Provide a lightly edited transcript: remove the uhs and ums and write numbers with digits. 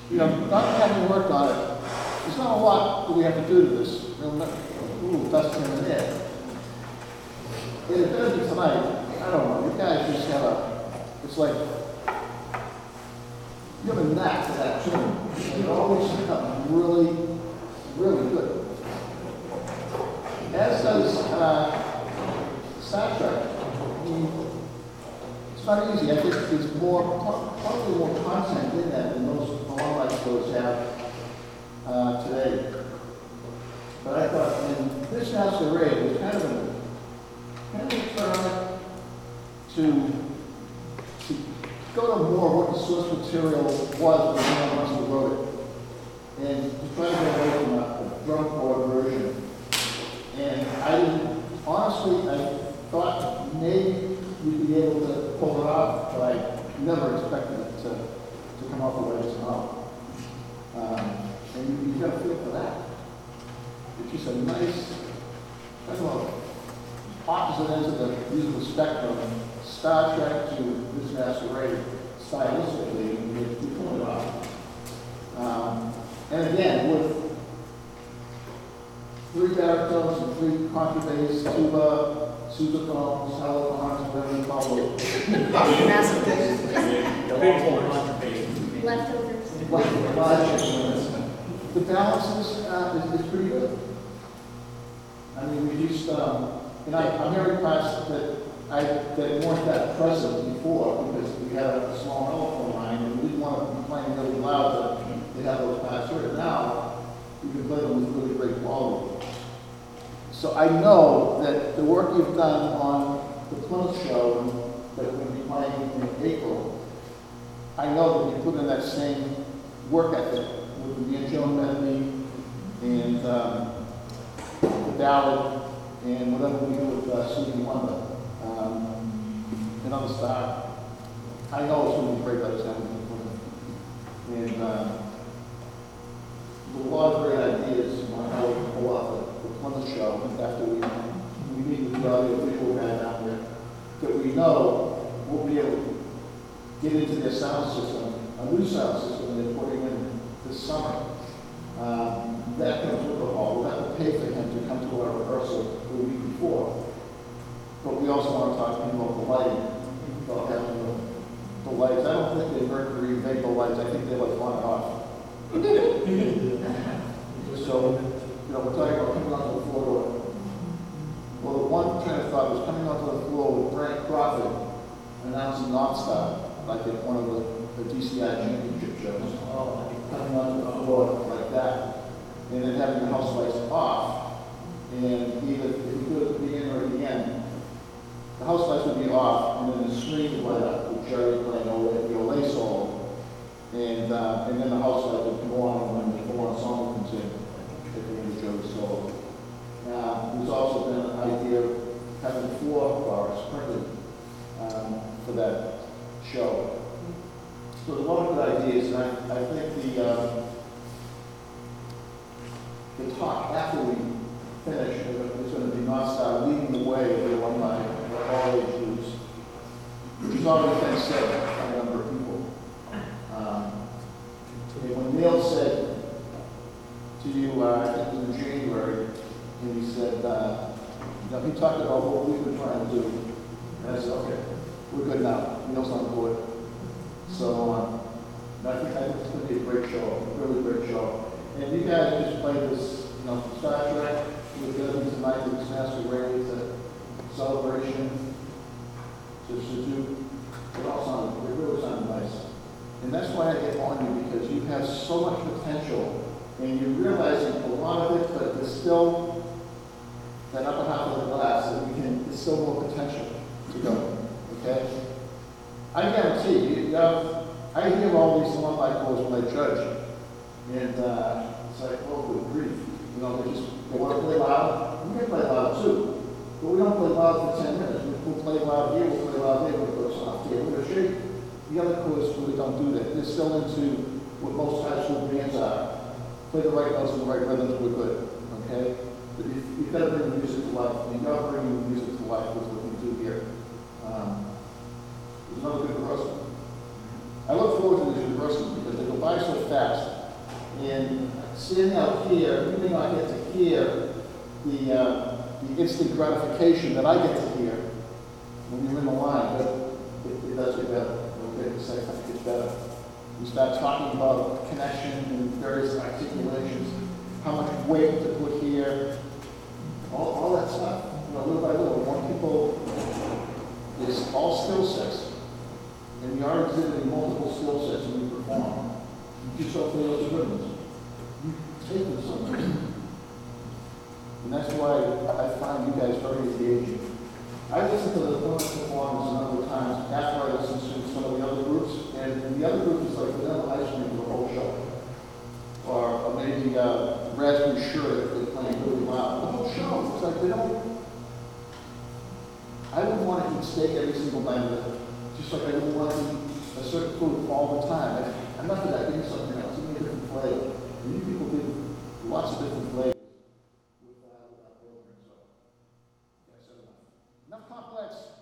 not having worked on it, there's not a lot that we have to do to this. A little dust here and there. And it does it tonight. I don't know. You guys just it's like, you have a knack for that tune. And it always comes really, really good. As does Star Trek. It's not easy. I think there's probably more content in that than most long life shows have today. But I thought in this Masquerade was kind of a turn to go to more what the source material was when no one else wrote it. And to try to get away from a drum corps version. And honestly, I thought maybe we'd be able to pull it off, but I never expected it to come out the way it's come out. And you've got to feel for that. It's just a nice, I don't know, opposite ends of the musical spectrum, Star Trek to this Masquerade stylistically, and we pulled it off. And again, with 3 baritones and 3 contrabasses, tuba, sousaphones, hellophones, whatever you call them. Leftovers. The balance is pretty good. I mean, we just, and I'm very impressed that weren't that present before because we had a small telephone line and we didn't want to be playing really loud to have those parts heard. Now, you can play them with really great quality. So I know that the work you've done on the Plymouth show that we're going to be playing in April, I know that you put in that same work ethic with the Joan Medley and the ballad and whatever we do with Stevie Wonder and other stuff. I know it's going to be great by the time we can put it. And a lot of great ideas on how we can pull off the Plymouth show after we meet with the audio visual guy down there, that we know we'll be able to get into their sound system, a new sound system they're putting in this summer. That comes with the hall. We'll have to pay for him to come to our rehearsal the week before. But we also want to talk to him about the lighting, about having the lights. I don't think they're Mercury vapor lights. I think they're like on and off. So, we're talking about coming onto the floor. Well, the one train of thought was coming onto the floor with Brent Crawford announcing Northstar, like at one of the DCI championship shows. Coming onto the floor like that. And then having the house lights off. And either if we do it at the beginning or at the end, the house lights would be off, and then the screen would light up with Jerry playing over the Olay solo. And then the house light would go on when the full-on song comes in at the end of Joey's solo. There's also been an idea of having 4 bars printed for that show. So there's a lot of good ideas, and I think the talk after we finish is going to be Northstar leading the way for the one by all age groups, which has already been said by a number of people. And when Neil said to you, I think it was in January, and he said, he talked about what we've been trying to do. And I said, okay, we're good now. Neil's on board. So I think it's going to be a great show, a really great show. And you guys just played this, Star Trek with the others tonight with this Masquerade, the celebration, just to do. It really sounded nice. And that's why I get on you, because you have so much potential, and you're realizing a lot of it, but there's still that upper half of the glass that there's still more potential to go. Okay? I guarantee I hear all these alumni calls when I judge, and it's like, oh, good grief. They want to play loud. We can play loud too, but we don't play loud for 10 minutes. We'll play loud here, we'll play loud there, we'll play soft here. We're going to shake. The other chords really don't do that. They're still into what most high school bands are. Play the right notes and the right rhythms, we're good. Okay? But you've got to bring the music to life. You've got to bring the music to life with what we do here. There's another good rehearsal. I look forward to these rehearsals because they go by so fast. here, you may not get to hear the instant gratification that I get to hear when you're in the line, but it does get better. Okay, the second time it gets better. We start talking about connection and various articulations, how much weight to put here, all that stuff. You know, little by little, more people, it's all skill sets. And we are exhibiting multiple skill sets when we perform. You just don't feel those good ones. You take them somewhere. And that's why I find you guys very engaging. I listened to the Plymouth performance a number of times after I listened to some of the other groups, and the other group is like vanilla ice cream for the whole show. Or maybe raspberry sherbet if they're playing really loud. The whole show, it's like they don't. I wouldn't want to eat steak every single night of it. Just like I wouldn't want to eat a certain food all the time. I'm not that I give me something else, give me a different flavor. And you people give lots of different flavors with our program. So, that's enough. Enough complex.